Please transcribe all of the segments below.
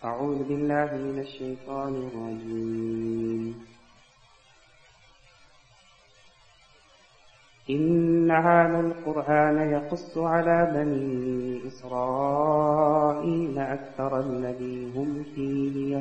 أعوذ بالله من الشيطان الرجيم. إن هذا القرآن يقص على بني إسرائيل أكثر الذي هم فيه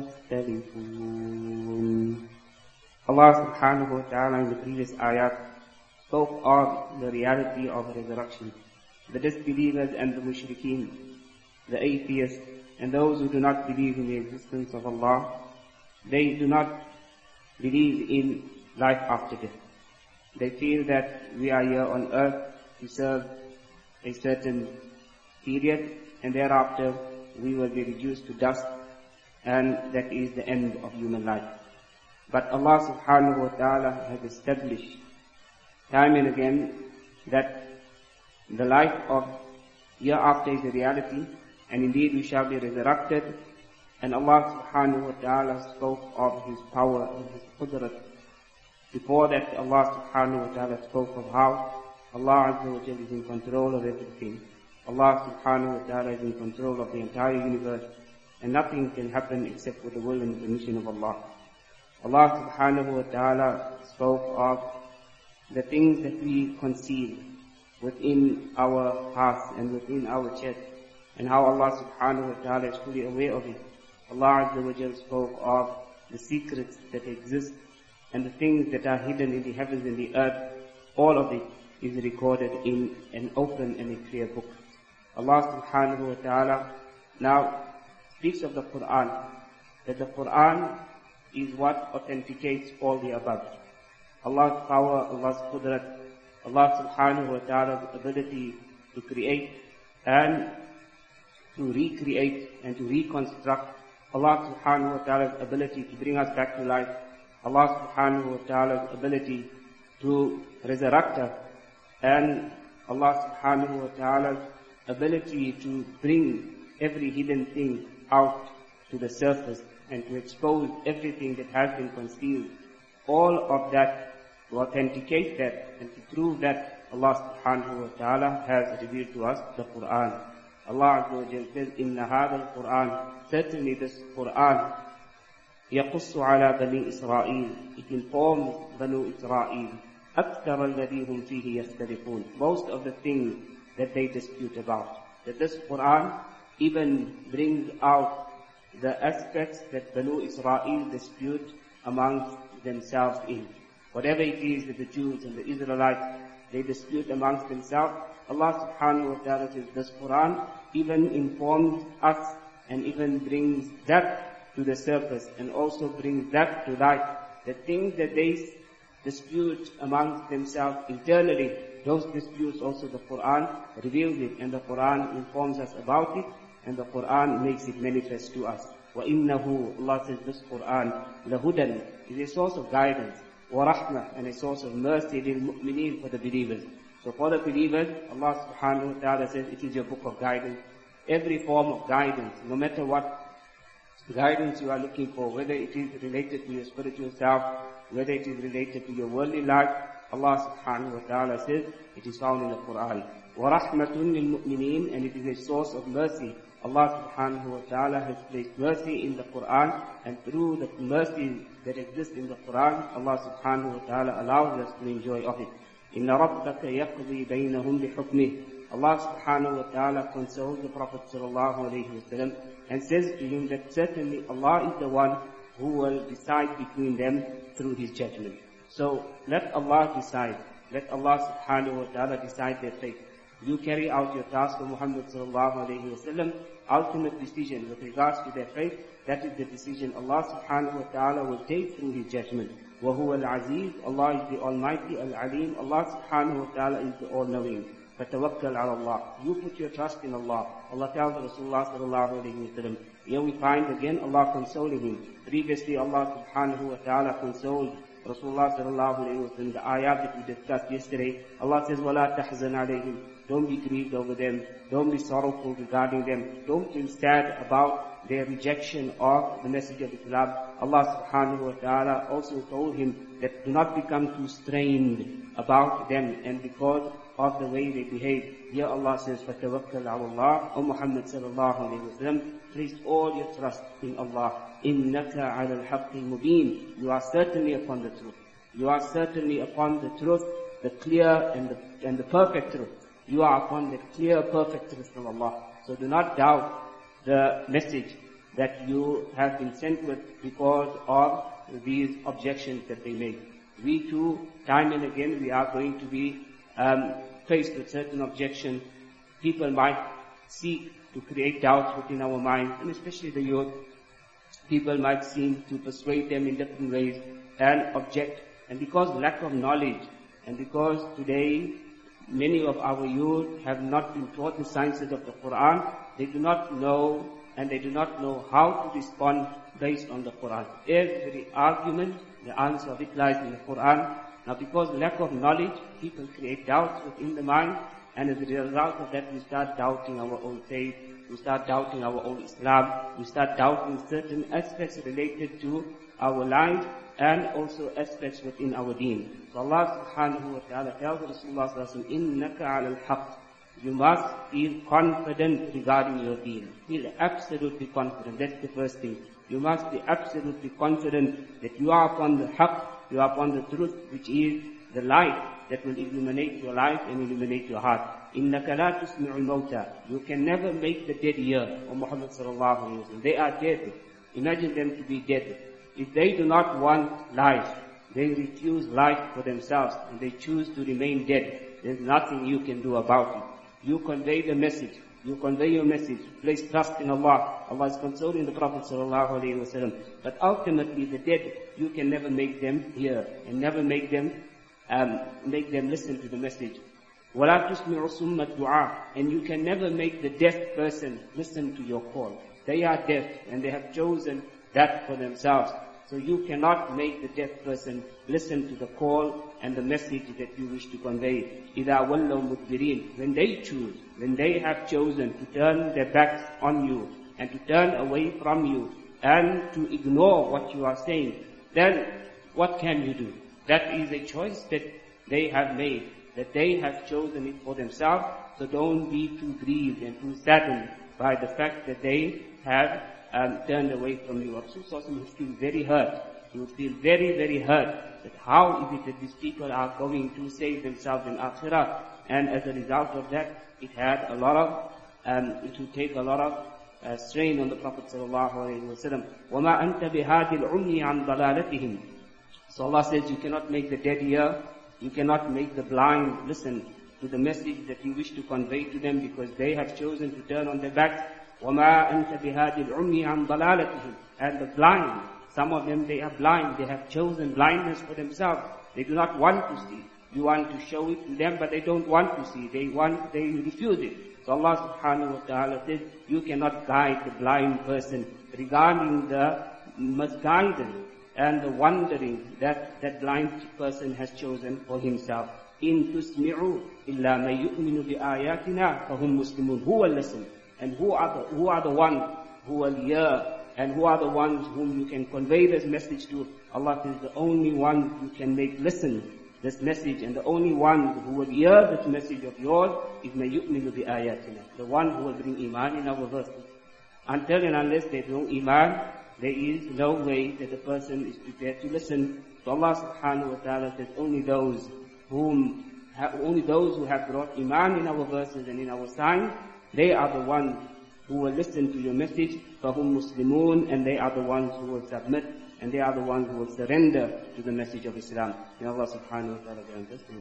يختلفون. Allah subhanahu wa ta'ala in the previous ayat spoke of the reality of resurrection. The disbelievers and the mushrikeen, the atheists, and those who do not believe in the existence of Allah, they do not believe in life after death. They feel that we are here on earth to serve a certain period, and thereafter we will be reduced to dust, and that is the end of human life. But Allah subhanahu wa ta'ala has established time and again that the life of hereafter is a reality, and indeed we shall be resurrected. And Allah subhanahu wa ta'ala spoke of His power and His qudrat. Before that, Allah subhanahu wa ta'ala spoke of how Allah azza wa jalla is in control of everything. Allah subhanahu wa ta'ala is in control of the entire universe, and nothing can happen except with the will and permission of Allah. Allah subhanahu wa ta'ala spoke of the things that we conceal within our hearts and within our chest, and how Allah subhanahu wa ta'ala is fully aware of it. Allah azza wa jalla spoke of the secrets that exist and the things that are hidden in the heavens and the earth. All of it is recorded in an open and a clear book. Allah subhanahu wa ta'ala now speaks of the Quran, that the Quran is what authenticates all the above. Allah's power, Allah's qudrat, Allah subhanahu wa ta'ala's ability to create and to recreate and to reconstruct, Allah subhanahu wa ta'ala's ability to bring us back to life, Allah subhanahu wa ta'ala's ability to resurrect us, and Allah subhanahu wa ta'ala's ability to bring every hidden thing out to the surface and to expose everything that has been concealed. All of that, to authenticate that and to prove that, Allah subhanahu wa ta'ala has revealed to us the Quran. Allah azza wa jalla says, Inna hadha al-Quran, certainly this Quran, يَقُصُّ عَلَى بَنِي إِسْرَائِيل, it informs Banu Israel, أَكْثَرَ الَّذِي هُمْ فِيهِ يَخْتَلِفُونَ, most of the things that they dispute about. That this Quran even brings out the aspects that Banu Israel dispute amongst themselves in. Whatever it is that the Jews and the Israelites, they dispute amongst themselves, Allah subhanahu wa ta'ala says this Quran even informs us and even brings that to the surface and also brings that to light. The things that they dispute amongst themselves internally, those disputes also the Quran reveals it, and the Quran informs us about it, and the Quran makes it manifest to us. وَإِنَّهُ, Allah says this Quran, لَهُدًى, is a source of guidance, وَرَحْمَةً, and a source of mercy لِلْمُؤْمِنِينَ, for the believers. So for the believers, Allah subhanahu wa ta'ala says it is your book of guidance. Every form of guidance, no matter what guidance you are looking for, whether it is related to your spiritual self, whether it is related to your worldly life, Allah subhanahu wa ta'ala says it is found in the Quran. وَرَحْمَةٌ لِلْمُؤْمِنِينَ, and it is a source of mercy. Allah subhanahu wa ta'ala has placed mercy in the Quran, and through the mercy that exists in the Quran, Allah subhanahu wa ta'ala allows us to enjoy of it. إِنَّ رَبَّكَ يَقْضِي بَيْنَهُمْ بِحُكْمِهِ, Allah subhanahu wa ta'ala consoles the Prophet sallallahu alayhi wa sallam and says to him that certainly Allah is the one who will decide between them through His judgment. So let Allah decide. Let Allah subhanahu wa ta'ala decide their fate. You carry out your task of Muhammad sallallahu alayhi wa sallam, ultimate decision with regards to their fate. That is the decision Allah subhanahu wa ta'ala will take through His judgment. وَهُوَ الْعَزِيزُ, Allah is the Almighty, Al-Alim, Allah subhanahu wa ta'ala is the All-Knowing. فَتَوَكَّلْ عَلَى اللَّهِ, you put your trust in Allah. Allah tells Rasulullah sallallahu alayhi wa sallam. Here we find again Allah consoling him. Previously Allah subhanahu wa ta'ala consoled Rasulullah sallallahu alayhi wa sallam. The ayat that we discussed yesterday, Allah says, وَلَا تَحْزَنْ عَلَيْهِمْ, don't be grieved over them, don't be sorrowful regarding them, don't feel sad about their rejection of the message of Islam. Allah subhanahu wa ta'ala also told him that do not become too strained about them, and because of the way they behave. Here Allah says, فَتَوَكَّلْ عَلَى اللَّهِ, O Muhammad sallallahu alayhi wa sallam, place all your trust in Allah. إِنَّكَ عَلَى الْحَقِّ الْمُبِينِ. You are certainly upon the truth. You are certainly upon the truth, the clear and the perfect truth. You are upon the clear, perfect truth from Allah. So do not doubt the message that you have been sent with because of these objections that they make. We too, time and again, we are going to be faced with certain objections. People might seek to create doubts within our mind, and especially the youth. People might seem to persuade them in different ways and object. And because lack of knowledge, and because today many of our youth have not been taught the sciences of the Quran, they do not know, and they do not know how to respond based on the Quran. Every argument, the answer of it lies in the Quran. Now because lack of knowledge, people create doubts within the mind, and as a result of that, we start doubting our own faith, we start doubting our own Islam, we start doubting certain aspects related to our lives, and also aspects within our deen. So Allah subhanahu wa ta'ala tells Rasulullah sallallahu alaihi wasallam, إِنَّكَ عَلَى الْحَقِّ. You must feel confident regarding your deen. Feel absolutely confident. That's the first thing. You must be absolutely confident that you are upon the haqq, you are upon the truth, which is the light that will illuminate your life and illuminate your heart. إِنَّكَ لَا تُسْمِعُ الْمَوْتَى. You can never make the dead hear. O Muhammad sallallahu alayhi wa sallam. They are dead. Imagine them to be dead. If they do not want life, they refuse life for themselves, and they choose to remain dead. There's nothing you can do about it. You convey the message. You convey your message. Place trust in Allah. Allah is consoling the Prophet sallallahu alaihi wasallam. But ultimately, the dead, you can never make them hear and never make them listen to the message. وَلَا تُسْمِعُ سُمَّ الدُّعَاء. And you can never make the deaf person listen to your call. They are deaf and they have chosen that for themselves. So you cannot make the deaf person listen to the call and the message that you wish to convey. إِذَا وَلَّوْا مُدْبِرِينَ. When they choose, when they have chosen to turn their backs on you and to turn away from you and to ignore what you are saying, then what can you do? That is a choice that they have made, that they have chosen it for themselves. So don't be too grieved and too saddened by the fact that they have turned away from you. Rasulullah would feel very hurt. He would feel very, very hurt that how is it that these people are going to save themselves in Akhirah. And as a result of that, it had a lot of, it would take a lot of strain on the Prophet sallallahu alaihi wasallam. وَمَا أَنْتَ بِهَادِ الْعُمْيِ عَنْ ضَلَالَتِهِمْ. So Allah says, you cannot make the dead hear, you cannot make the blind listen to the message that you wish to convey to them because they have chosen to turn on their backs. وَمَا أَنْتَ بِهَادِ الْعُمْيِ عَنْ ضَلَالَتِهِمْ. And the blind, some of them, they are blind, they have chosen blindness for themselves. They do not want to see. You want to show it to them, but they don't want to see. They refuse it. So Allah subhanahu wa ta'ala says, you cannot guide the blind person regarding the misguidance and the wandering that that blind person has chosen for himself. إِن تُسْمِعُوا إِلَّا مَن يُؤْمِنُ بِآيَاتِنَا فَهُمْ مُسْلِمُونَ. Who will listen? And who are the ones who will hear? And who are the ones whom you can convey this message to? Allah says the only one who can make listen this message and the only one who will hear this message of yours is مَن يُؤْمِنُ بِآيَاتِنَا. The one who will bring iman in our verses. Until and unless there is no iman, there is no way that the person is prepared to listen. So Allah subhanahu wa ta'ala says only those who have brought iman in our verses and in our signs, they are the ones who will listen to your message. فَهُمْ مُسْلِمُونَ. And they are the ones who will submit, and they are the ones who will surrender to the message of Islam. May Allah subhanahu wa ta'ala grant us.